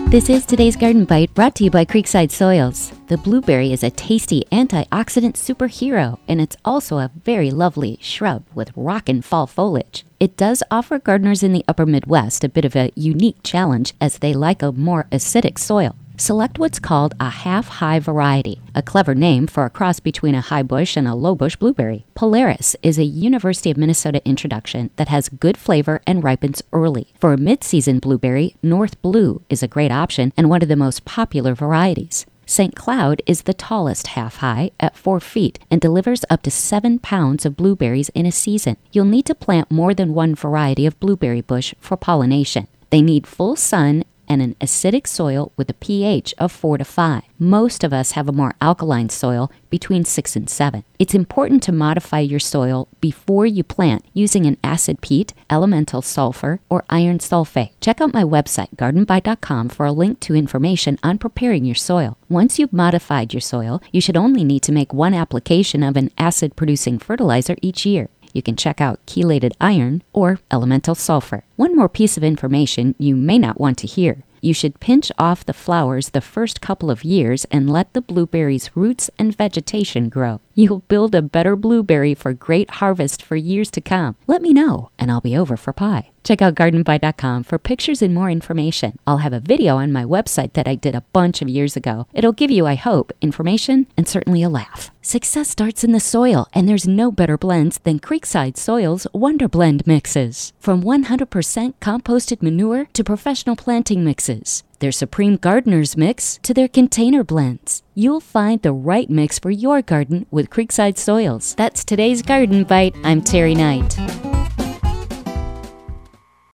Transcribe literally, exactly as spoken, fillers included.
This is today's Garden Bite, brought to you by Creekside Soils. The blueberry is a tasty antioxidant superhero, and it's also a very lovely shrub with rockin' fall foliage. It does offer gardeners in the upper Midwest a bit of a unique challenge, as they like a more acidic soil. Select what's called a half-high variety, a clever name for a cross between a high bush and a low bush blueberry. Polaris is a University of Minnesota introduction that has good flavor and ripens early. For a mid-season blueberry, North Blue is a great option and one of the most popular varieties. Saint Cloud is the tallest half-high at four feet and delivers up to seven pounds of blueberries in a season. You'll need to plant more than one variety of blueberry bush for pollination. They need full sun and an acidic soil with a pH of four to five. Most of us have a more alkaline soil between six and seven. It's important to modify your soil before you plant using an acid peat, elemental sulfur, or iron sulfate. Check out my website, garden bite dot com, for a link to information on preparing your soil. Once you've modified your soil, you should only need to make one application of an acid-producing fertilizer each year. You can check out chelated iron or elemental sulfur. One more piece of information you may not want to hear. You should pinch off the flowers the first couple of years and let the blueberry's roots and vegetation grow. You'll build a better blueberry for great harvest for years to come. Let me know, and I'll be over for pie. Check out garden bite dot com for pictures and more information. I'll have a video on my website that I did a bunch of years ago. It'll give you, I hope, information and certainly a laugh. Success starts in the soil, and there's no better blends than Creekside Soils Wonder Blend mixes. From one hundred percent composted manure to professional planting mixes, their Supreme Gardener's Mix to their container blends. You'll find the right mix for your garden with Creekside Soils. That's today's Garden Bite. I'm Terry Knight.